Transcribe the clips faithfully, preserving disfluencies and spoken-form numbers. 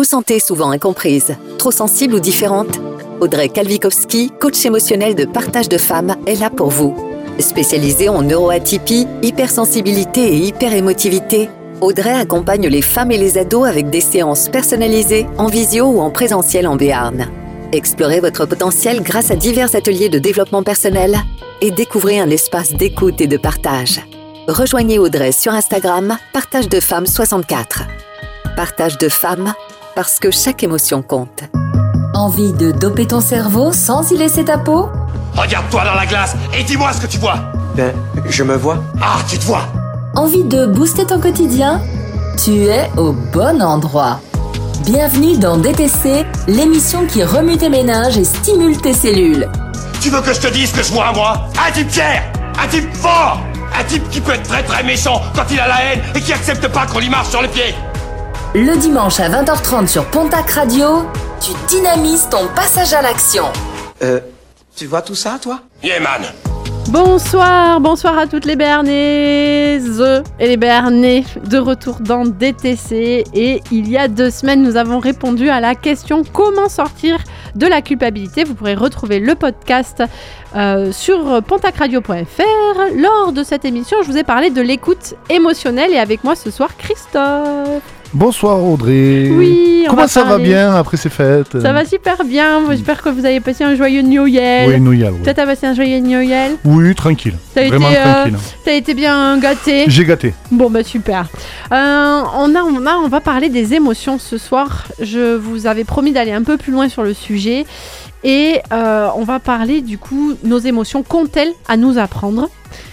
vous sentez souvent incomprise, trop sensible ou différente? Audrey Kalvikowski, coach émotionnel de Partage de Femmes, est là pour vous. Spécialisée en neuroatypie, hypersensibilité et hyperémotivité, Audrey accompagne les femmes et les ados avec des séances personnalisées, en visio ou en présentiel en Béarn. Explorez votre potentiel grâce à divers ateliers de développement personnel et découvrez un espace d'écoute et de partage. Rejoignez Audrey sur Instagram, Partage de Femmes soixante-quatre. Partage de Femmes, parce que chaque émotion compte. Envie de doper ton cerveau sans y laisser ta peau? Regarde-toi dans la glace et dis-moi ce que tu vois. Ben, je me vois. Ah, tu te vois. Envie de booster ton quotidien? Tu es au bon endroit. Bienvenue dans D T C, l'émission qui remue tes méninges et stimule tes cellules. Tu veux que je te dise ce que je vois, moi? Un type fier, un type fort, un type qui peut être très très méchant quand il a la haine et qui accepte pas qu'on lui marche sur les pieds. Le dimanche à vingt heures trente sur Pontac Radio, tu dynamises ton passage à l'action. Euh, tu vois tout ça, toi? Yeah, man. Bonsoir, bonsoir à toutes les Béarnaises et les Béarnais, de retour dans D T C. Et il y a deux semaines, nous avons répondu à la question comment sortir de la culpabilité. Vous pourrez retrouver le podcast euh, sur pontac radio point f r. Lors de cette émission, je vous ai parlé de l'écoute émotionnelle et avec moi ce soir, Christophe. Bonsoir Audrey. Oui, on Comment va ça parler. va bien après ces fêtes? Ça va super bien. J'espère que vous avez passé un joyeux Noël. Oui, Noël. Oui. Toi, t'as passé un joyeux Noël? Oui, tranquille. T'as Vraiment été, euh, tranquille. T'as été bien gâté? J'ai gâté. Bon bah super. Euh, on a, on a, on va parler des émotions ce soir. Je vous avais promis d'aller un peu plus loin sur le sujet et euh, on va parler du coup nos émotions qu'ont-elles à nous apprendre.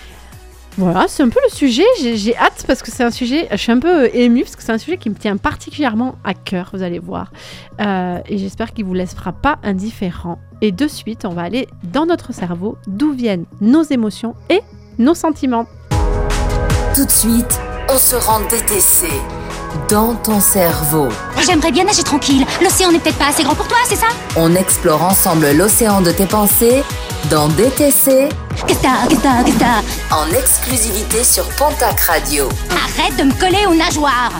Voilà, c'est un peu le sujet, j'ai, j'ai hâte parce que c'est un sujet, je suis un peu émue parce que c'est un sujet qui me tient particulièrement à cœur, vous allez voir. Euh, et j'espère qu'il ne vous laissera pas indifférent. Et de suite, on va aller dans notre cerveau, d'où viennent nos émotions et nos sentiments. Tout de suite, on se rend D T C, dans ton cerveau. J'aimerais bien nager tranquille, l'océan n'est peut-être pas assez grand pour toi, c'est ça? On explore ensemble l'océan de tes pensées dans D T C. Qu'est-ce que t'as, qu'est-ce que t'as, qu'est-ce que t'as? En exclusivité sur Pontac Radio. Arrête de me coller aux nageoires.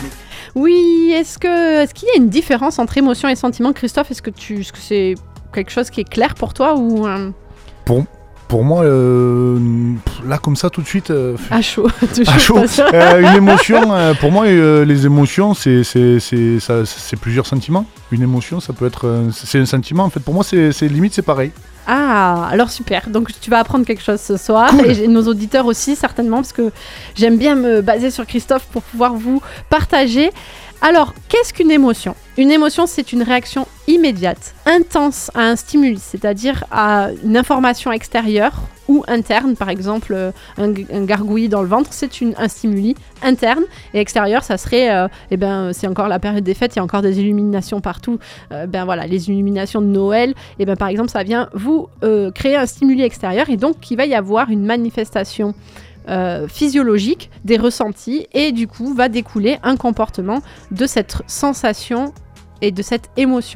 Oui, est-ce, que, est-ce qu'il y a une différence entre émotions et sentiments, Christophe? Est-ce que, tu, est-ce que c'est quelque chose qui est clair pour toi ou euh... Pour, pour moi, euh, là comme ça tout de suite... Euh, à chaud, toujours à chaud. pas sûr. Euh, une émotion, euh, pour moi, euh, les émotions, c'est, c'est, c'est, ça, c'est plusieurs sentiments. Une émotion, ça peut être... Euh, c'est un sentiment, en fait. Pour moi, c'est, c'est limite, c'est pareil. Ah, alors super. Donc tu vas apprendre quelque chose ce soir Cool. et nos auditeurs aussi certainement parce que j'aime bien me baser sur Christophe pour pouvoir vous partager. Alors, qu'est-ce qu'une émotion? Une émotion, c'est une réaction immédiate, intense à un stimuli, c'est-à-dire à une information extérieure ou interne. Par exemple, un, un gargouillis dans le ventre, c'est une, un stimuli interne. Et extérieur, ça serait, euh, eh ben, c'est encore la période des fêtes, il y a encore des illuminations partout. Euh, ben voilà, les illuminations de Noël, et ben par exemple, ça vient vous euh, créer un stimuli extérieur et donc il va y avoir une manifestation Euh, physiologique des ressentis et du coup va découler un comportement de cette sensation et de cette émotion.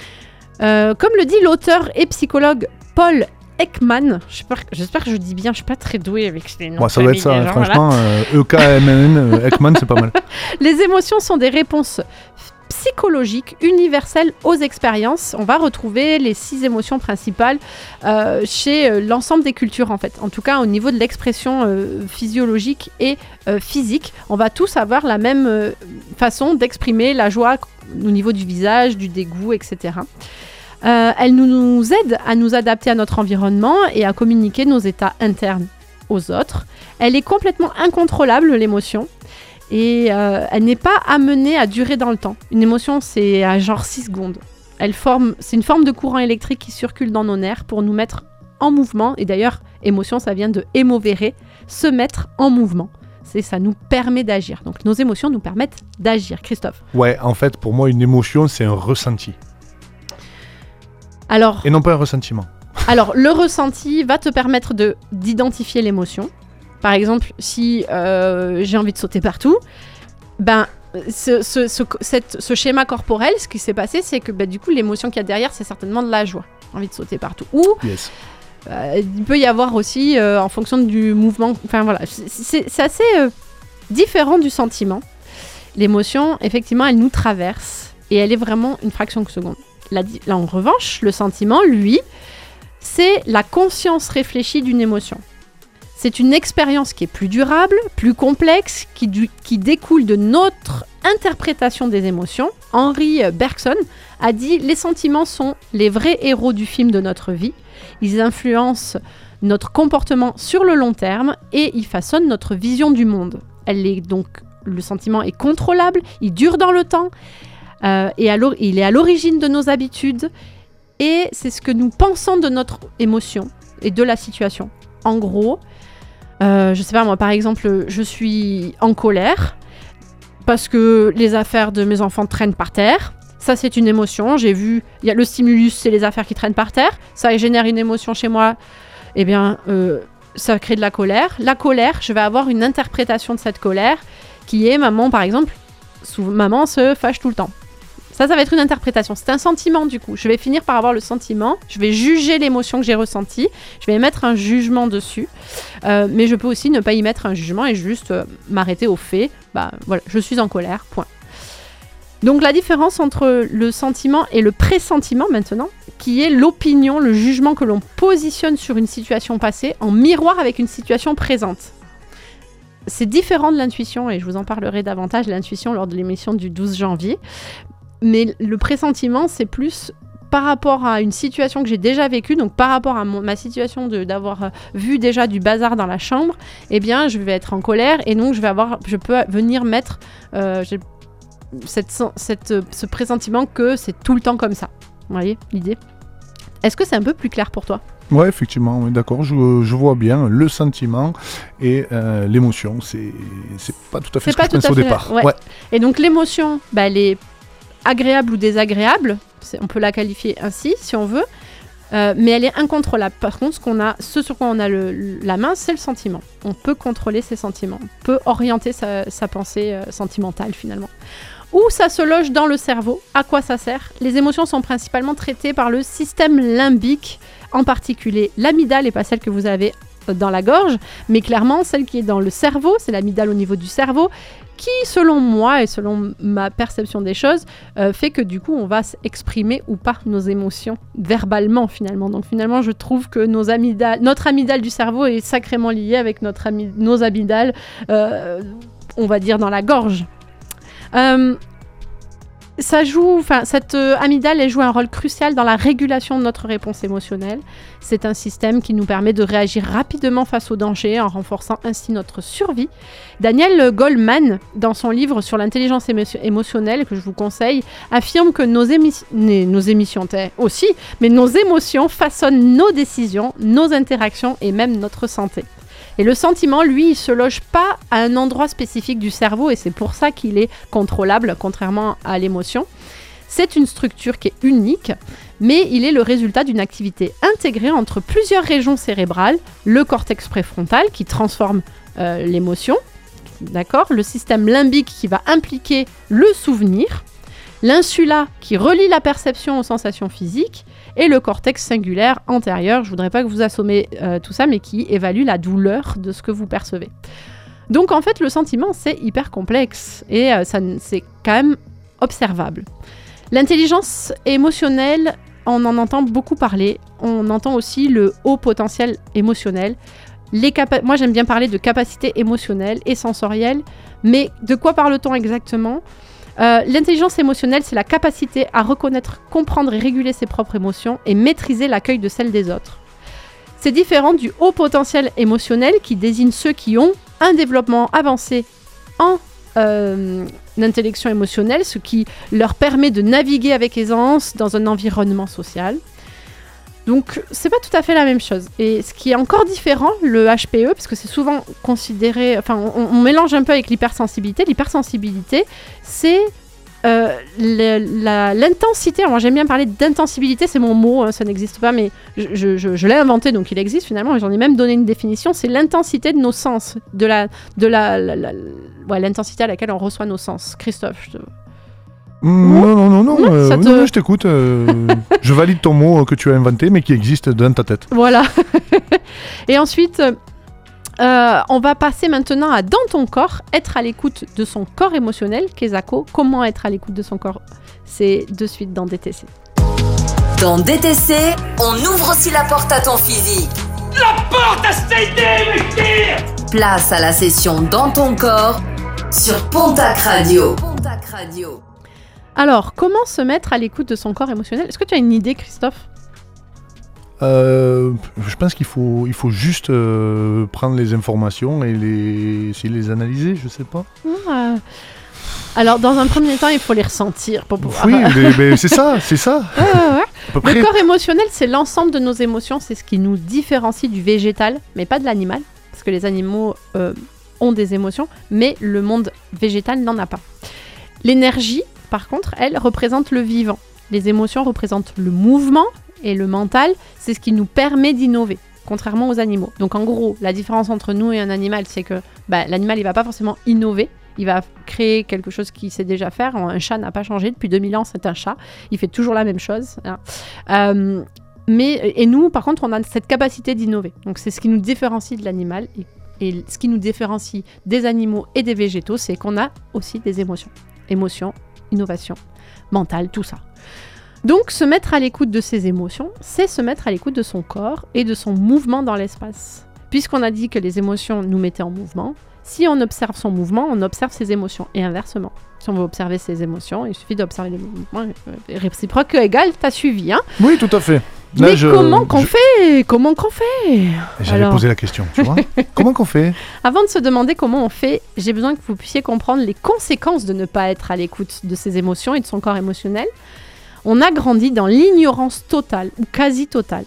Euh, comme le dit l'auteur et psychologue Paul Ekman, j'espère, j'espère que je dis bien, je suis pas très douée avec les noms. Moi, ça doit être ça, hein, genre, franchement. Euh, E K M N, euh, Ekman, c'est pas mal. Les émotions sont des réponses psychologiques universelles aux expériences. On va retrouver les six émotions principales euh, chez euh, l'ensemble des cultures en fait. En tout cas au niveau de l'expression euh, physiologique et euh, physique, on va tous avoir la même euh, façon d'exprimer la joie au niveau du visage, du dégoût, et cetera. Euh, elle nous, nous aide à nous adapter à notre environnement et à communiquer nos états internes aux autres. Elle est complètement incontrôlable, l'émotion. Et euh, elle n'est pas amenée à durer dans le temps. Une émotion, c'est à genre six secondes. Elle forme, c'est une forme de courant électrique qui circule dans nos nerfs pour nous mettre en mouvement. Et d'ailleurs, émotion, ça vient de émovere, se mettre en mouvement. C'est, ça nous permet d'agir. Donc nos émotions nous permettent d'agir. Christophe? Ouais, en fait, pour moi, une émotion, c'est un ressenti. Alors, Et non pas un ressentiment. alors le ressenti va te permettre de, d'identifier l'émotion. Par exemple, si euh, j'ai envie de sauter partout, ben, ce, ce, ce, cette, ce schéma corporel, ce qui s'est passé, c'est que ben, du coup, l'émotion qu'il y a derrière, c'est certainement de la joie. Envie de sauter partout. Ou Yes. euh, il peut y avoir aussi, euh, en fonction du mouvement, enfin voilà, c'est, c'est, c'est assez euh, différent du sentiment. L'émotion, effectivement, elle nous traverse et elle est vraiment une fraction de seconde. Là, là, en revanche, le sentiment, lui, c'est la conscience réfléchie d'une émotion. C'est une expérience qui est plus durable, plus complexe, qui, du, qui découle de notre interprétation des émotions. Henri Bergson a dit « Les sentiments sont les vrais héros du film de notre vie. Ils influencent notre comportement sur le long terme et ils façonnent notre vision du monde. Elle est donc, le sentiment est contrôlable, il dure dans le temps, euh, et à il est à l'origine de nos habitudes et c'est ce que nous pensons de notre émotion et de la situation. En gros, euh, je sais pas moi, par exemple, je suis en colère parce que les affaires de mes enfants traînent par terre. Ça, c'est une émotion. J'ai vu, il y a le stimulus, c'est les affaires qui traînent par terre. Ça génère une émotion chez moi. Eh bien, euh, ça crée de la colère. La colère, je vais avoir une interprétation de cette colère qui est maman, par exemple, sous, maman se fâche tout le temps. Ça, ça va être une interprétation. C'est un sentiment, du coup. Je vais finir par avoir le sentiment. Je vais juger l'émotion que j'ai ressentie. Je vais émettre un jugement dessus. Euh, mais je peux aussi ne pas y mettre un jugement et juste euh, m'arrêter au fait. Bah, voilà, je suis en colère, point. Donc, la différence entre le sentiment et le pressentiment, maintenant, qui est l'opinion, le jugement que l'on positionne sur une situation passée en miroir avec une situation présente. C'est différent de l'intuition, et je vous en parlerai davantage, l'intuition, lors de l'émission du douze janvier. Mais le pressentiment, c'est plus par rapport à une situation que j'ai déjà vécue, donc par rapport à mon, ma situation de, d'avoir vu déjà du bazar dans la chambre, eh bien, je vais être en colère, et donc je vais avoir, je peux venir mettre euh, j'ai cette, cette, ce pressentiment que c'est tout le temps comme ça. Vous voyez l'idée ? Est-ce que c'est un peu plus clair pour toi ? Ouais, effectivement, oui, d'accord, je, je vois bien le sentiment et euh, l'émotion, c'est, c'est pas tout à fait c'est ce que je pensais au départ. Ouais. Ouais. Et donc l'émotion, bah, elle est agréable ou désagréable, c'est, on peut la qualifier ainsi si on veut, euh, mais elle est incontrôlable. Par contre, ce, qu'on a, ce sur quoi on a le, la main, c'est le sentiment. On peut contrôler ses sentiments, on peut orienter sa, sa pensée euh, sentimentale finalement. Où ça se loge dans le cerveau, à quoi ça sert ? Les émotions sont principalement traitées par le système limbique, en particulier l'amygdale et pas celle que vous avez dans la gorge, mais clairement celle qui est dans le cerveau, c'est l'amygdale au niveau du cerveau, qui selon moi et selon ma perception des choses, euh, fait que du coup on va exprimer ou pas nos émotions verbalement finalement. Donc finalement je trouve que nos amygdales, notre amygdale du cerveau est sacrément liée avec notre ami, nos amygdales, euh, on va dire dans la gorge. Euh, ça joue, enfin, cette euh, amygdale, elle joue un rôle crucial dans la régulation de notre réponse émotionnelle. C'est un système qui nous permet de réagir rapidement face aux dangers en renforçant ainsi notre survie. Daniel Goleman, dans son livre sur l'intelligence émo- émotionnelle, que je vous conseille, affirme que nos, émi- nos émissions aussi, mais nos émotions façonnent nos décisions, nos interactions et même notre santé. Et le sentiment, lui, il se loge pas à un endroit spécifique du cerveau et c'est pour ça qu'il est contrôlable, contrairement à l'émotion. C'est une structure qui est unique, mais il est le résultat d'une activité intégrée entre plusieurs régions cérébrales, le cortex préfrontal qui transforme euh, l'émotion, d'accord, le système limbique qui va impliquer le souvenir, l'insula qui relie la perception aux sensations physiques, et le cortex singulaire antérieur, je ne voudrais pas que vous assommiez euh, tout ça, mais qui évalue la douleur de ce que vous percevez. Donc en fait, le sentiment, c'est hyper complexe et euh, ça, c'est quand même observable. L'intelligence émotionnelle, on en entend beaucoup parler. On entend aussi le haut potentiel émotionnel. Les capa- Moi, j'aime bien parler de capacité émotionnelle et sensorielle, mais de quoi parle-t-on exactement ? Euh, l'intelligence émotionnelle, c'est la capacité à reconnaître, comprendre et réguler ses propres émotions et maîtriser l'accueil de celles des autres. C'est différent du haut potentiel émotionnel qui désigne ceux qui ont un développement avancé en euh, intellection émotionnelle, ce qui leur permet de naviguer avec aisance dans un environnement social. Donc, c'est pas tout à fait la même chose. Et ce qui est encore différent, le H P E, parce que c'est souvent considéré... Enfin, on, on mélange un peu avec l'hypersensibilité. L'hypersensibilité, c'est euh, le, la, l'intensité. Alors, moi, j'aime bien parler d'intensibilité, c'est mon mot, hein, ça n'existe pas, mais je, je, je l'ai inventé, donc il existe finalement. J'en ai même donné une définition. C'est l'intensité de nos sens, de la, de la, la, la, la ouais, l'intensité à laquelle on reçoit nos sens. Christophe, je te... Mmh, non, non, non, non, non, euh, te... non, non je t'écoute. Euh, je valide ton mot que tu as inventé, mais qui existe dans ta tête. Voilà. Et ensuite, Euh, on va passer maintenant à dans ton corps, être à l'écoute de son corps émotionnel. Kezako, comment être à l'écoute de son corps? C'est de suite dans D T C. Dans D T C, on ouvre aussi la porte à ton physique. La porte à cette idée, Mektir! Place à la session Dans ton corps sur Pontac Radio. Pontac Radio. Alors, comment se mettre à l'écoute de son corps émotionnel? Est-ce que tu as une idée, Christophe? Euh, je pense qu'il faut, il faut juste euh, prendre les informations et les, essayer de les analyser, je sais pas. Ah. Alors, dans un premier temps, il faut les ressentir pour pouvoir... Oui, mais, mais c'est ça, c'est ça. Ouais, ouais, ouais. À peu près. Le corps émotionnel, c'est l'ensemble de nos émotions, c'est ce qui nous différencie du végétal, mais pas de l'animal, parce que les animaux euh, ont des émotions, mais le monde végétal n'en a pas. L'énergie, par contre, elle représente le vivant. Les émotions représentent le mouvement, et le mental, c'est ce qui nous permet d'innover, contrairement aux animaux. Donc en gros, la différence entre nous et un animal, c'est que bah, l'animal, il va pas forcément innover, il va créer quelque chose qu'il sait déjà faire. Un chat n'a pas changé, depuis deux mille ans, c'est un chat, il fait toujours la même chose. Hein. Euh, mais, et nous, par contre, on a cette capacité d'innover. Donc c'est ce qui nous différencie de l'animal, et, et ce qui nous différencie des animaux et des végétaux, c'est qu'on a aussi des émotions. Émotions, innovation, mental, tout ça. Donc, se mettre à l'écoute de ses émotions, c'est se mettre à l'écoute de son corps et de son mouvement dans l'espace. Puisqu'on a dit que les émotions nous mettaient en mouvement, si on observe son mouvement, on observe ses émotions. Et inversement, si on veut observer ses émotions, il suffit d'observer les mouvements. Réciproque égal, t'as suivi, hein? Oui, tout à fait. Là, Mais je, comment qu'on je... fait Comment qu'on fait J'avais Alors... posé la question, tu vois. Comment qu'on fait? Avant de se demander comment on fait, j'ai besoin que vous puissiez comprendre les conséquences de ne pas être à l'écoute de ses émotions et de son corps émotionnel. On a grandi dans l'ignorance totale, ou quasi totale,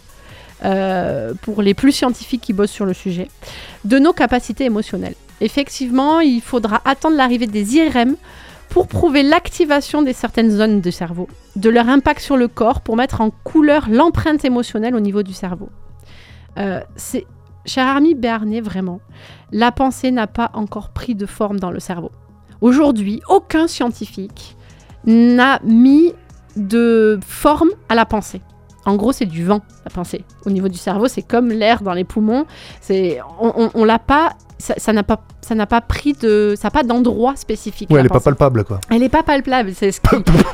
euh, pour les plus scientifiques qui bossent sur le sujet, de nos capacités émotionnelles. Effectivement, il faudra attendre l'arrivée des I R M pour prouver l'activation de certaines zones du cerveau, de leur impact sur le corps, pour mettre en couleur l'empreinte émotionnelle au niveau du cerveau. Euh, c'est, cher ami Béarnais, vraiment, la pensée n'a pas encore pris de forme dans le cerveau. Aujourd'hui, aucun scientifique n'a mis de forme à la pensée. En gros, c'est du vent, la pensée. Au niveau du cerveau, c'est comme l'air dans les poumons. C'est, on, on, on l'a pas, ça, ça n'a pas, ça n'a pas pris de, ça n'a pas d'endroit spécifique. Ouais, elle est pas palpable, quoi. Elle est pas palpable, c'est ce qui,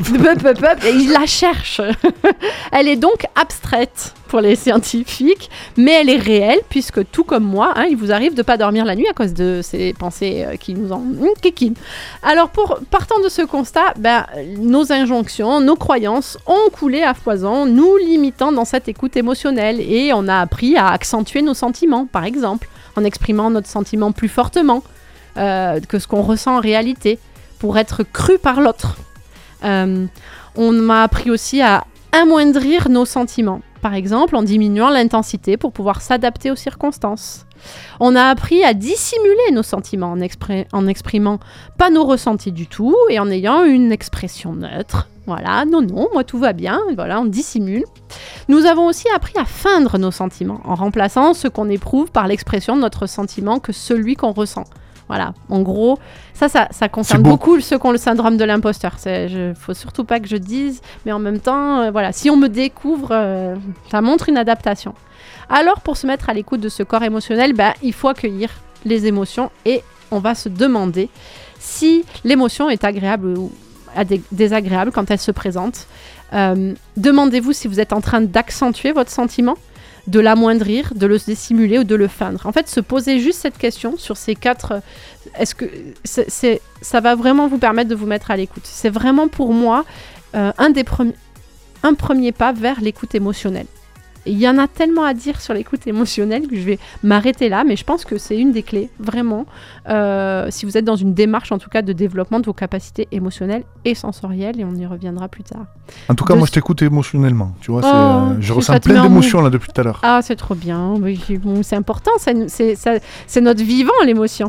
et il la cherche. Elle est donc abstraite pour les scientifiques, mais elle est réelle puisque tout comme moi, hein, il vous arrive de pas dormir la nuit à cause de ces pensées euh, qui nous en kikinent. Alors, pour partant de ce constat, ben, nos injonctions, nos croyances ont coulé à foison, nous limitant dans cette écoute émotionnelle, et on a appris à accentuer nos sentiments, par exemple, en exprimant notre sentiment plus fortement euh, que ce qu'on ressent en réalité, pour être cru par l'autre. Euh, on m'a appris aussi à amoindrir nos sentiments, par exemple en diminuant l'intensité pour pouvoir s'adapter aux circonstances. On a appris à dissimuler nos sentiments en, expri- en exprimant pas nos ressentis du tout et en ayant une expression neutre. Voilà, non, non, moi tout va bien, voilà, on dissimule. Nous avons aussi appris à feindre nos sentiments en remplaçant ce qu'on éprouve par l'expression de notre sentiment que celui qu'on ressent. Voilà, en gros, ça, ça, ça concerne beaucoup ceux qui ont le syndrome de l'imposteur. Il ne faut surtout pas que je dise, mais en même temps, euh, voilà, si on me découvre, euh, ça montre une adaptation. Alors, pour se mettre à l'écoute de ce corps émotionnel, bah, il faut accueillir les émotions et on va se demander si l'émotion est agréable ou désagréable quand elle se présente. Euh, demandez-vous si vous êtes en train d'accentuer votre sentiment, de l'amoindrir, de le dissimuler ou de le feindre. En fait, se poser juste cette question sur ces quatre... Est-ce que c'est, c'est, ça va vraiment vous permettre de vous mettre à l'écoute. C'est vraiment pour moi euh, un, des premi- un premier pas vers l'écoute émotionnelle. Il y en a tellement à dire sur l'écoute émotionnelle que je vais m'arrêter là, mais je pense que c'est une des clés, vraiment, euh, si vous êtes dans une démarche, en tout cas, de développement de vos capacités émotionnelles et sensorielles, et on y reviendra plus tard. En tout cas, de... moi, je t'écoute émotionnellement, tu vois, oh, c'est, euh, je ressens plein d'émotions, là, depuis tout à l'heure. Ah, c'est trop bien, oui, bon, c'est important, c'est, c'est, c'est, c'est notre vivant, l'émotion.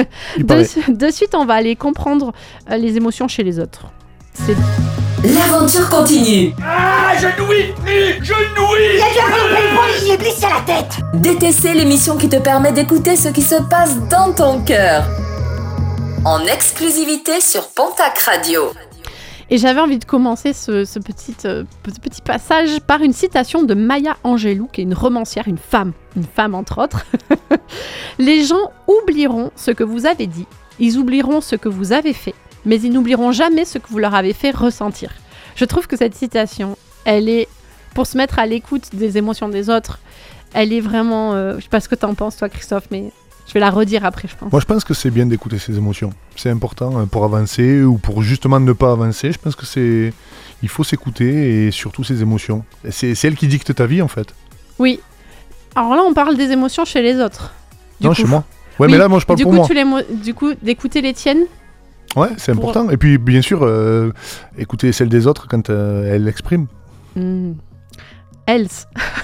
de, de suite, on va aller comprendre euh, les émotions chez les autres. C'est... L'aventure continue. Ah, je nouis, je nouis. Il y a du bruit, il est blessé à la tête. D T C, l'émission qui te permet d'écouter ce qui se passe dans ton cœur. En exclusivité sur Pontac Radio. Et j'avais envie de commencer ce, ce, petit, euh, ce petit passage par une citation de Maya Angelou, qui est une romancière, une femme, une femme entre autres. Les gens oublieront ce que vous avez dit, ils oublieront ce que vous avez fait, mais ils n'oublieront jamais ce que vous leur avez fait ressentir. Je trouve que cette citation, elle est, pour se mettre à l'écoute des émotions des autres, elle est vraiment... Euh, je sais pas ce que t'en penses, toi, Christophe, mais... Je vais la redire après, je pense. Moi, je pense que c'est bien d'écouter ses émotions. C'est important pour avancer ou pour justement ne pas avancer. Je pense que c'est... Il faut s'écouter et surtout ses émotions. C'est, c'est elle qui dicte ta vie, en fait. Oui. Alors là, on parle des émotions chez les autres. Non, coup. chez moi. Ouais, oui. mais là, moi, je parle du pour coup, moi. Tu les mo- du coup, d'écouter les tiennes. Ouais, c'est pour... important. Et puis, bien sûr, euh, écouter celles des autres quand euh, elles l'expriment. Mmh. Else.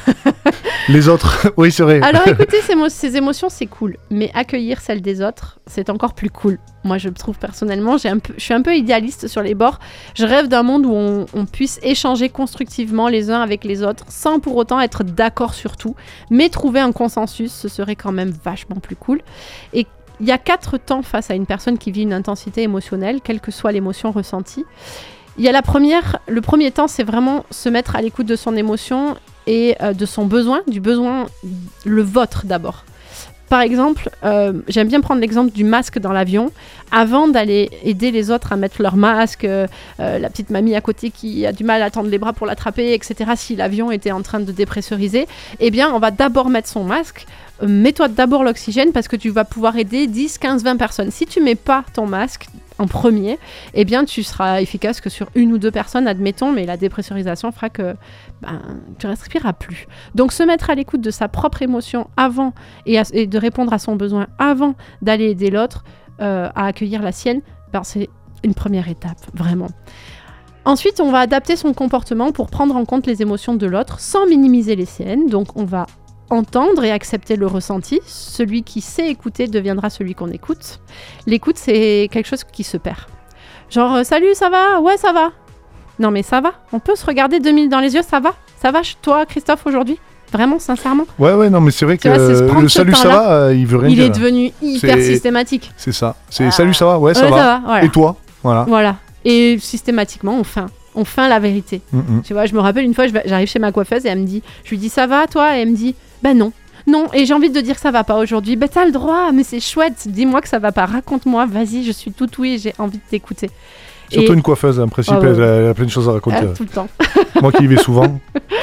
Les autres, oui, c'est vrai. Alors écouter ces, mo- ces émotions, c'est cool, mais accueillir celles des autres, c'est encore plus cool. Moi, je trouve personnellement, j'ai un peu, je suis un peu idéaliste sur les bords. Je rêve d'un monde où on, on puisse échanger constructivement les uns avec les autres, sans pour autant être d'accord sur tout, mais trouver un consensus, ce serait quand même vachement plus cool. Et il y a quatre temps face à une personne qui vit une intensité émotionnelle, quelle que soit l'émotion ressentie. Il y a la première, le premier temps, c'est vraiment se mettre à l'écoute de son émotion et euh, de son besoin, du besoin, le vôtre d'abord. Par exemple, euh, j'aime bien prendre l'exemple du masque dans l'avion. Avant d'aller aider les autres à mettre leur masque, euh, euh, la petite mamie à côté qui a du mal à tendre les bras pour l'attraper, et cetera, si l'avion était en train de dépressuriser, eh bien, on va d'abord mettre son masque. Euh, mets-toi d'abord l'oxygène parce que tu vas pouvoir aider dix, quinze, vingt personnes. Si tu mets pas ton masque en premier, eh bien, tu seras efficace que sur une ou deux personnes, admettons, mais la dépressurisation fera que ben, tu respireras plus. Donc, se mettre à l'écoute de sa propre émotion avant et, à, et de répondre à son besoin avant d'aller aider l'autre euh, à accueillir la sienne, ben, c'est une première étape, vraiment. Ensuite, on va adapter son comportement pour prendre en compte les émotions de l'autre sans minimiser les siennes. Donc, on va entendre et accepter le ressenti. Celui qui sait écouter deviendra celui qu'on écoute. L'écoute, c'est quelque chose qui se perd. Genre, euh, salut, ça va ? Ouais, ça va. Non, mais ça va ? On peut se regarder deux minutes dans les yeux, ça va ? Ça va, toi, Christophe, aujourd'hui ? Vraiment, sincèrement ? Ouais, ouais, non, mais c'est vrai tu que vois, c'est le salut, ça va, euh, il veut rien il dire. Il est devenu hyper c'est... systématique. C'est ça. C'est ah. salut, ça va ? Ouais, ça ouais, va. Ça va voilà. Et toi ? Voilà. Voilà. Et systématiquement, on feint. On feint la vérité. Mm-hmm. Tu vois, je me rappelle une fois, je vais... j'arrive chez ma coiffeuse et elle me dit, je lui dis, ça va, toi ? Et elle me dit, ben non. Non, et j'ai envie de te dire que ça va pas aujourd'hui. Ben t'as le droit, mais c'est chouette. Dis-moi que ça va pas. Raconte-moi, vas-y, je suis toute oui et j'ai envie de t'écouter. Surtout et... une coiffeuse, en principe, oh, elle, elle a plein de choses à raconter. Ah, tout le temps. Moi qui y vais souvent.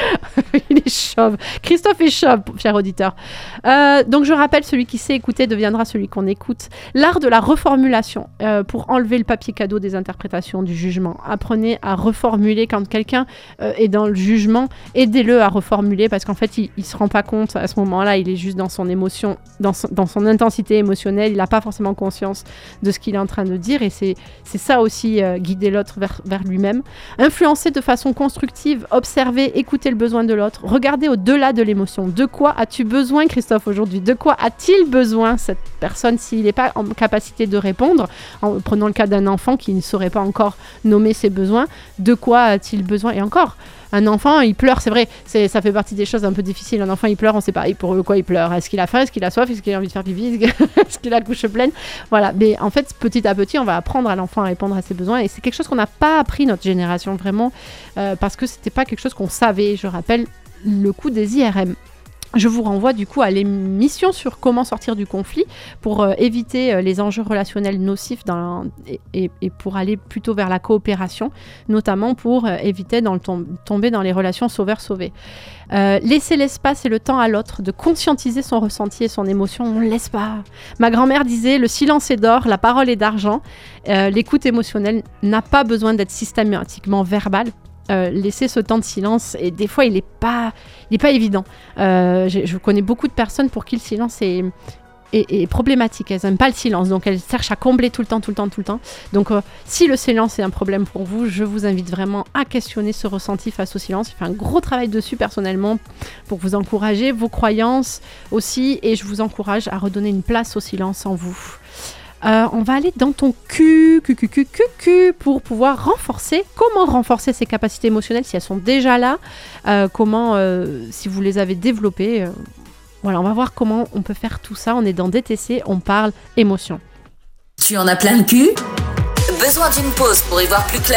Il est chauve. Christophe est chauve, cher auditeur. Euh, donc je rappelle, celui qui sait écouter deviendra celui qu'on écoute. L'art de la reformulation, euh, pour enlever le papier cadeau des interprétations, du jugement. Apprenez à reformuler quand quelqu'un euh, est dans le jugement. Aidez-le à reformuler parce qu'en fait, il ne se rend pas compte à ce moment-là. Il est juste dans son émotion, dans son, dans son intensité émotionnelle. Il n'a pas forcément conscience de ce qu'il est en train de dire. Et c'est, c'est ça aussi, euh, guider l'autre vers, vers lui-même. Influencer de façon constructive, observer, écouter le besoin de l'autre, regarder au-delà de l'émotion. De quoi as-tu besoin, Christophe, aujourd'hui ? De quoi a-t-il besoin, cette personne, s'il n'est pas en capacité de répondre ? En prenant le cas d'un enfant qui ne saurait pas encore nommer ses besoins, de quoi a-t-il besoin ? Et encore, un enfant, il pleure, c'est vrai, c'est, ça fait partie des choses un peu difficiles. Un enfant, il pleure, on ne sait pas pour quoi il pleure. Est-ce qu'il a faim ? Est-ce qu'il a soif ? Est-ce qu'il a envie de faire pipi ? Est-ce qu'il a la couche pleine ? Voilà, mais en fait, petit à petit, on va apprendre à l'enfant à répondre à ses besoins. Et c'est quelque chose qu'on n'a pas appris, notre génération, vraiment, euh, parce que ce n'était pas quelque chose qu'on savait. Je rappelle le coup des I R M. Je vous renvoie du coup à l'émission sur comment sortir du conflit pour euh, éviter euh, les enjeux relationnels nocifs dans, et, et, et pour aller plutôt vers la coopération, notamment pour euh, éviter de tom- tomber dans les relations sauveur-sauvé. Euh, laisser l'espace et le temps à l'autre de conscientiser son ressenti et son émotion, on ne laisse pas. Ma grand-mère disait, le silence est d'or, la parole est d'argent. Euh, l'écoute émotionnelle n'a pas besoin d'être systématiquement verbale. Euh, laisser ce temps de silence, et des fois il n'est pas, il est pas évident. Euh, je connais beaucoup de personnes pour qui le silence est, est, est problématique. Elles n'aiment pas le silence, donc elles cherchent à combler tout le temps, tout le temps, tout le temps. Donc euh, si le silence est un problème pour vous, je vous invite vraiment à questionner ce ressenti face au silence. J'ai fait un gros travail dessus personnellement pour vous encourager, vos croyances aussi, et je vous encourage à redonner une place au silence en vous. Euh, on va aller dans ton cul, cul, cul, cul, cul, cul, pour pouvoir renforcer. Comment renforcer ses capacités émotionnelles si elles sont déjà là ? euh, Comment, euh, si vous les avez développées euh, Voilà, on va voir comment on peut faire tout ça. On est dans D T C, on parle émotion. Tu en as plein le cul ? Besoin d'une pause pour y voir plus clair ?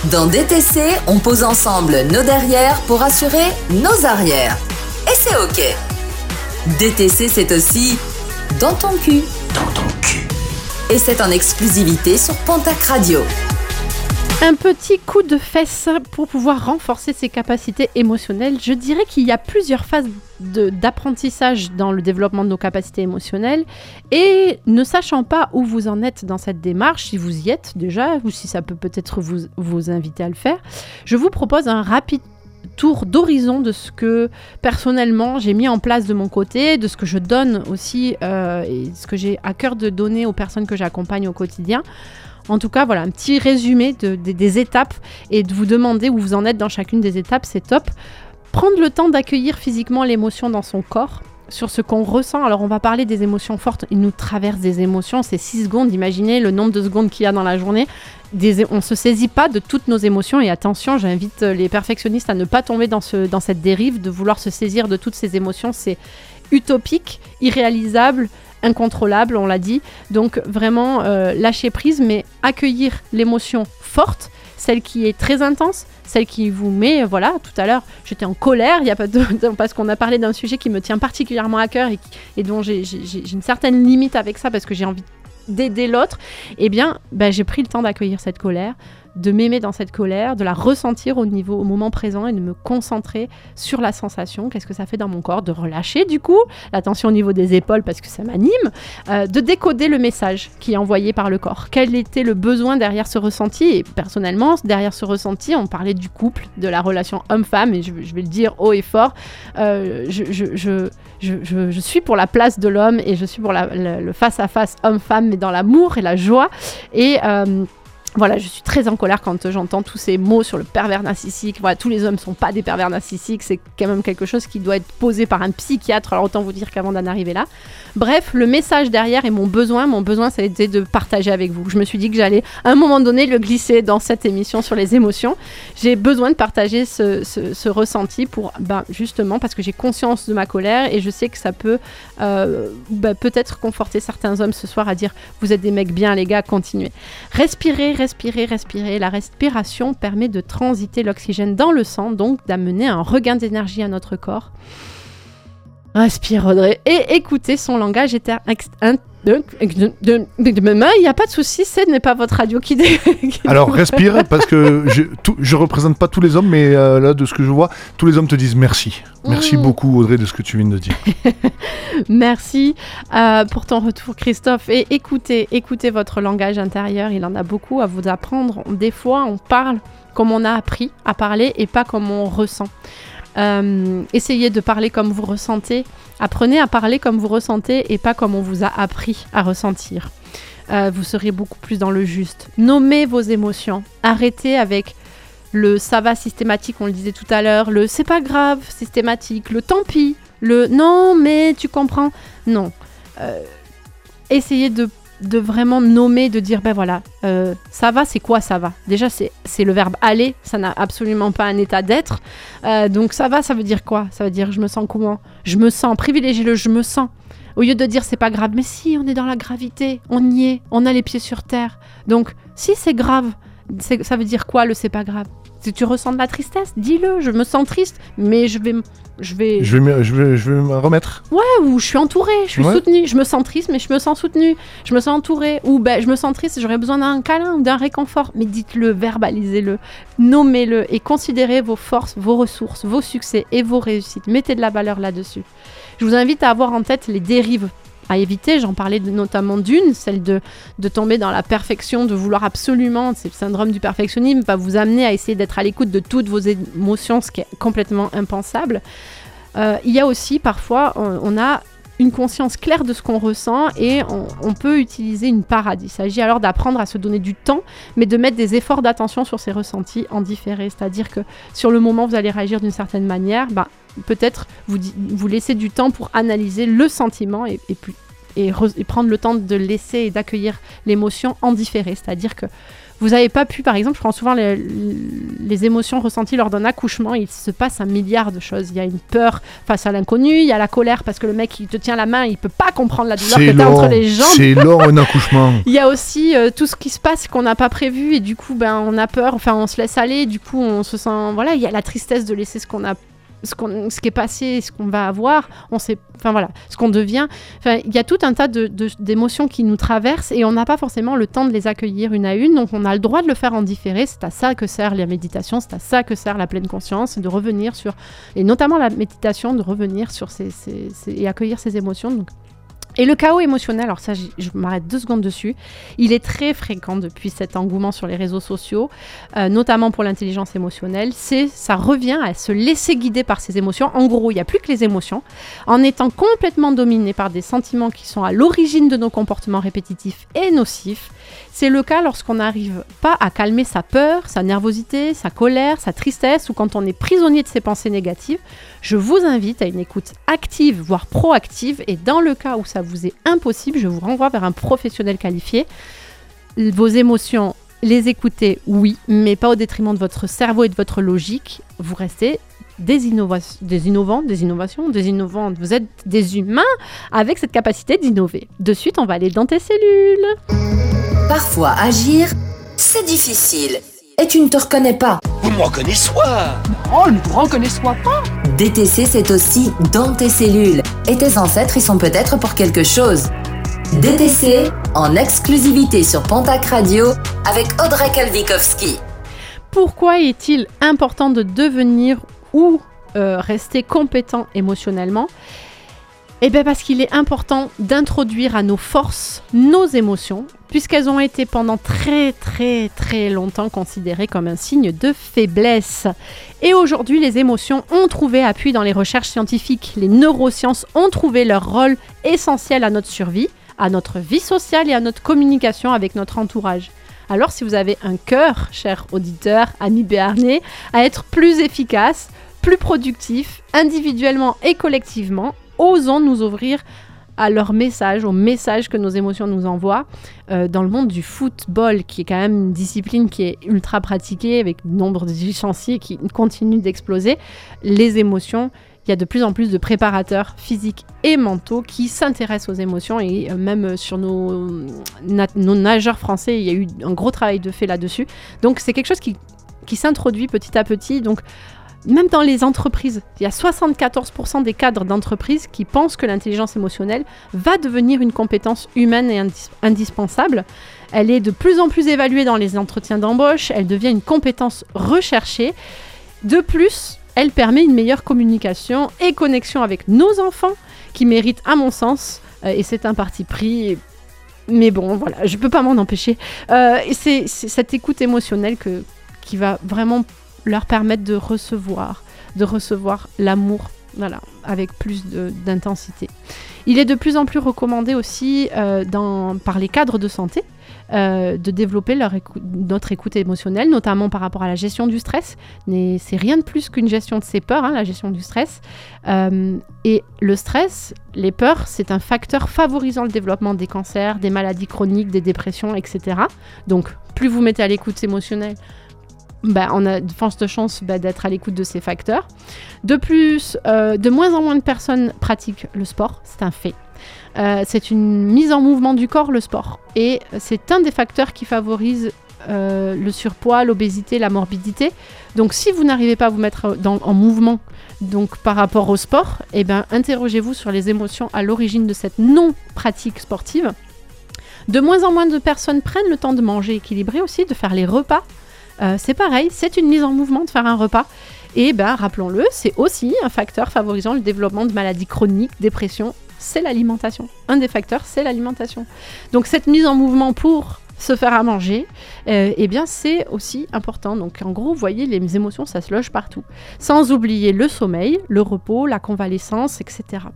Dans D T C, on pose ensemble nos derrières pour assurer nos arrières. Et c'est OK. D T C, c'est aussi dans ton cul. Dans ton cul. Et c'est en exclusivité sur Pontac Radio. Un petit coup de fesse pour pouvoir renforcer ses capacités émotionnelles. Je dirais qu'il y a plusieurs phases de, d'apprentissage dans le développement de nos capacités émotionnelles. Et ne sachant pas où vous en êtes dans cette démarche, si vous y êtes déjà, ou si ça peut peut-être vous, vous inviter à le faire, je vous propose un rapide tour d'horizon de ce que personnellement j'ai mis en place de mon côté, de ce que je donne aussi euh, et ce que j'ai à cœur de donner aux personnes que j'accompagne au quotidien. En tout cas, voilà, un petit résumé de, de, des étapes et de vous demander où vous en êtes dans chacune des étapes, c'est top. Prendre le temps d'accueillir physiquement l'émotion dans son corps, sur ce qu'on ressent. Alors, on va parler des émotions fortes. Il nous traverse des émotions, c'est six secondes. Imaginez le nombre de secondes qu'il y a dans la journée. Des, on ne se saisit pas de toutes nos émotions. Et attention, j'invite les perfectionnistes à ne pas tomber dans, ce, dans cette dérive de vouloir se saisir de toutes ces émotions. C'est utopique, irréalisable, incontrôlable, on l'a dit. Donc vraiment euh, lâcher prise, mais accueillir l'émotion forte, celle qui est très intense, celle qui vous met, voilà, tout à l'heure j'étais en colère, y a pas de, parce qu'on a parlé d'un sujet qui me tient particulièrement à cœur et, qui, et dont j'ai, j'ai, j'ai une certaine limite avec ça parce que j'ai envie d'aider l'autre. Eh bien bah, j'ai pris le temps d'accueillir cette colère, de m'aimer dans cette colère, de la ressentir au niveau, au moment présent et de me concentrer sur la sensation, qu'est-ce que ça fait dans mon corps, de relâcher du coup la tension au niveau des épaules parce que ça m'anime, euh, de décoder le message qui est envoyé par le corps. Quel était le besoin derrière ce ressenti? Et personnellement, derrière ce ressenti, on parlait du couple, de la relation homme-femme, et je, je vais le dire haut et fort, euh, je, je, je, je, je, je suis pour la place de l'homme et je suis pour la, le, le face-à-face homme-femme, mais dans l'amour et la joie. Et... Euh, Voilà, je suis très en colère quand j'entends tous ces mots sur le pervers narcissique. Voilà, tous les hommes ne sont pas des pervers narcissiques. C'est quand même quelque chose qui doit être posé par un psychiatre. Alors autant vous dire qu'avant d'en arriver là. Bref, le message derrière et mon besoin, mon besoin, ça a été de partager avec vous. Je me suis dit que j'allais à un moment donné le glisser dans cette émission sur les émotions. J'ai besoin de partager ce, ce, ce ressenti pour, ben, justement, parce que j'ai conscience de ma colère et je sais que ça peut euh, ben, peut-être conforter certains hommes ce soir à dire « Vous êtes des mecs bien, les gars, continuez ». Respirer, respirer, respirer. La respiration permet de transiter l'oxygène dans le sang, donc d'amener un regain d'énergie à notre corps. Respire, Audrey, et écoutez son langage inter... Il n'y a pas de souci, ce n'est pas votre radio qui... Dé... Alors respire, parce que je ne représente pas tous les hommes, mais euh, là, de ce que je vois, tous les hommes te disent merci. Merci mmh. beaucoup, Audrey, de ce que tu viens de dire. Merci euh, pour ton retour, Christophe. Et écoutez, écoutez votre langage intérieur, il en a beaucoup à vous apprendre. Des fois, on parle comme on a appris à parler et pas comme on ressent. Euh, essayez de parler comme vous ressentez. Apprenez à parler comme vous ressentez et pas comme on vous a appris à ressentir. Euh, vous serez beaucoup plus dans le juste. Nommez vos émotions. Arrêtez avec le ça va systématique, on le disait tout à l'heure, le c'est pas grave systématique, le tant pis, le non mais tu comprends. Non. Euh, essayez de de vraiment nommer, de dire ben voilà, euh, ça va, c'est quoi ça va? Déjà c'est, c'est le verbe aller, ça n'a absolument pas un état d'être, euh, donc ça va, ça veut dire quoi? Ça veut dire je me sens comment? Je me sens, privilégiez le je me sens, au lieu de dire c'est pas grave, mais si on est dans la gravité, on y est, on a les pieds sur terre, donc si c'est grave, c'est, ça veut dire quoi le c'est pas grave? Si tu ressens de la tristesse, dis-le, je me sens triste, mais je vais... Je vais... Je vais, me, je, vais, je vais me remettre. Ouais, ou je suis entourée, je suis ouais. soutenue. Je me sens triste, mais je me sens soutenue. Je me sens entourée. Ou ben, je me sens triste, j'aurais besoin d'un câlin ou d'un réconfort. Mais dites-le, verbalisez-le, nommez-le et considérez vos forces, vos ressources, vos succès et vos réussites. Mettez de la valeur là-dessus. Je vous invite à avoir en tête les dérives à éviter. J'en parlais de, notamment d'une, celle de, de tomber dans la perfection, de vouloir absolument, c'est le syndrome du perfectionnisme, va vous amener à essayer d'être à l'écoute de toutes vos émotions, ce qui est complètement impensable. Euh, il y a aussi parfois, on, on a une conscience claire de ce qu'on ressent et on, on peut utiliser une parade. Il s'agit alors d'apprendre à se donner du temps, mais de mettre des efforts d'attention sur ces ressentis en différé. C'est-à-dire que sur le moment, vous allez réagir d'une certaine manière, bah, peut-être vous, vous laissez du temps pour analyser le sentiment et, et, puis, et, re, et prendre le temps de laisser et d'accueillir l'émotion en différé. C'est-à-dire que vous n'avez pas pu, par exemple, je prends souvent les, les émotions ressenties lors d'un accouchement, il se passe un milliard de choses. Il y a une peur face à l'inconnu, il y a la colère parce que le mec il te tient la main, il peut pas comprendre la douleur c'est que tu as long, entre les jambes. C'est long un accouchement. Il y a aussi euh, tout ce qui se passe qu'on n'a pas prévu et du coup ben, on a peur, enfin on se laisse aller, du coup on se sent, voilà, il y a la tristesse de laisser ce qu'on a Ce, qu'on, ce qui est passé, ce qu'on va avoir, on sait, enfin voilà, ce qu'on devient. Enfin, il y a tout un tas de, de, d'émotions qui nous traversent et on n'a pas forcément le temps de les accueillir une à une, donc on a le droit de le faire en différé. C'est à ça que sert la méditation, c'est à ça que sert la pleine conscience, de revenir sur, et notamment la méditation, de revenir sur ces, ces, ces, et accueillir ces émotions. Donc, et le chaos émotionnel, alors ça, je m'arrête deux secondes dessus, il est très fréquent depuis cet engouement sur les réseaux sociaux, euh, notamment pour l'intelligence émotionnelle. C'est, ça revient à se laisser guider par ses émotions. En gros, il n'y a plus que les émotions. En étant complètement dominé par des sentiments qui sont à l'origine de nos comportements répétitifs et nocifs, c'est le cas lorsqu'on n'arrive pas à calmer sa peur, sa nervosité, sa colère, sa tristesse ou quand on est prisonnier de ses pensées négatives. Je vous invite à une écoute active, voire proactive, et dans le cas où ça vous est impossible, je vous renvoie vers un professionnel qualifié. Vos émotions, les écoutez, oui, mais pas au détriment de votre cerveau et de votre logique. Vous restez des, innova- des innovants, des innovations, des innovantes. Vous êtes des humains avec cette capacité d'innover. De suite, on va aller dans tes cellules. Parfois, agir, c'est difficile. Et tu ne te reconnais pas. Vous me reconnaissez pas. Oh, ne te reconnaissez pas. D T C, c'est aussi dans tes cellules. Et tes ancêtres y sont peut-être pour quelque chose. D T C, en exclusivité sur Pontac Radio, avec Audrey Kalvikowski. Pourquoi est-il important de devenir ou euh, rester compétent émotionnellement ? Eh bien parce qu'il est important d'introduire à nos forces nos émotions, puisqu'elles ont été pendant très très très longtemps considérées comme un signe de faiblesse. Et aujourd'hui, les émotions ont trouvé appui dans les recherches scientifiques. Les neurosciences ont trouvé leur rôle essentiel à notre survie, à notre vie sociale et à notre communication avec notre entourage. Alors si vous avez un cœur, cher auditeur, ami béarnais, à être plus efficace, plus productif, individuellement et collectivement, osons nous ouvrir à leur message, au message que nos émotions nous envoient. Euh, dans le monde du football, qui est quand même une discipline qui est ultra pratiquée, avec le nombre de licenciés qui continue d'exploser, les émotions, il y a de plus en plus de préparateurs physiques et mentaux qui s'intéressent aux émotions, et euh, même sur nos, na- nos nageurs français, il y a eu un gros travail de fait là-dessus. Donc c'est quelque chose qui, qui s'introduit petit à petit. Donc même dans les entreprises, il y a soixante-quatorze pour cent des cadres d'entreprises qui pensent que l'intelligence émotionnelle va devenir une compétence humaine et indis- indispensable. Elle est de plus en plus évaluée dans les entretiens d'embauche, elle devient une compétence recherchée. De plus, elle permet une meilleure communication et connexion avec nos enfants, qui méritent, à mon sens, euh, et c'est un parti pris, mais bon, voilà, je ne peux pas m'en empêcher, euh, et c'est, c'est cette écoute émotionnelle que, qui va vraiment leur permettre de recevoir, de recevoir l'amour, voilà, avec plus de, d'intensité. Il est de plus en plus recommandé aussi euh, dans, par les cadres de santé euh, de développer leur écou- notre écoute émotionnelle, notamment par rapport à la gestion du stress. Mais c'est rien de plus qu'une gestion de ses peurs, hein, la gestion du stress. Euh, et le stress, les peurs, c'est un facteur favorisant le développement des cancers, des maladies chroniques, des dépressions, et cetera. Donc, plus vous mettez à l'écoute émotionnelle, bah, on a de fortes chances bah, d'être à l'écoute de ces facteurs. De plus, euh, de moins en moins de personnes pratiquent le sport, c'est un fait. Euh, c'est une mise en mouvement du corps, le sport. Et c'est un des facteurs qui favorise euh, le surpoids, l'obésité, la morbidité. Donc si vous n'arrivez pas à vous mettre dans, en mouvement donc, par rapport au sport, eh ben, interrogez-vous sur les émotions à l'origine de cette non-pratique sportive. De moins en moins de personnes prennent le temps de manger équilibré aussi, de faire les repas. Euh, c'est pareil, c'est une mise en mouvement de faire un repas. Et ben, rappelons-le, c'est aussi un facteur favorisant le développement de maladies chroniques, dépression, c'est l'alimentation. Un des facteurs, c'est l'alimentation. Donc cette mise en mouvement pour se faire à manger, euh, eh bien c'est aussi important. Donc en gros, vous voyez, les émotions, ça se loge partout. Sans oublier le sommeil, le repos, la convalescence, et cetera.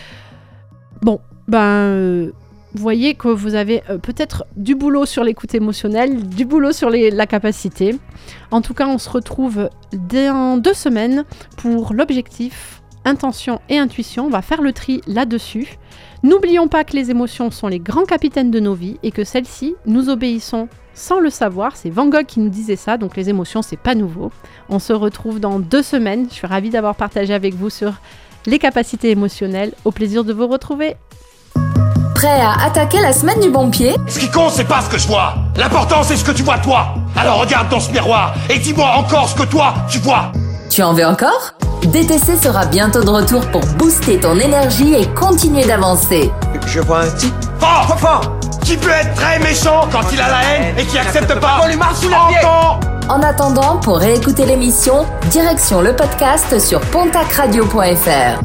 Bon, ben... Euh, vous voyez que vous avez euh, peut-être du boulot sur l'écoute émotionnelle, du boulot sur les, la capacité. En tout cas, on se retrouve dans deux semaines pour l'objectif, intention et intuition. On va faire le tri là-dessus. N'oublions pas que les émotions sont les grands capitaines de nos vies et que celles-ci, nous obéissons sans le savoir. C'est Van Gogh qui nous disait ça, donc les émotions, c'est pas nouveau. On se retrouve dans deux semaines. Je suis ravie d'avoir partagé avec vous sur les capacités émotionnelles. Au plaisir de vous retrouver. Prêt à attaquer la semaine du bon pied? Ce qui compte, c'est pas ce que je vois. L'important, c'est ce que tu vois toi. Alors regarde dans ce miroir et dis-moi encore ce que toi, tu vois. Tu en veux encore? D T C sera bientôt de retour pour booster ton énergie et continuer d'avancer. Je vois un type Fort, fort, fort qui peut être très méchant quand il a la haine et qui accepte pas qu'on lui marche sous les pieds. encore. En attendant, pour réécouter l'émission, direction le podcast sur pontac radio point f r.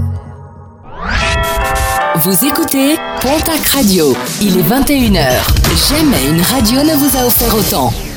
Vous écoutez Pontac Radio. Il est vingt et une heures. Jamais une radio ne vous a offert autant.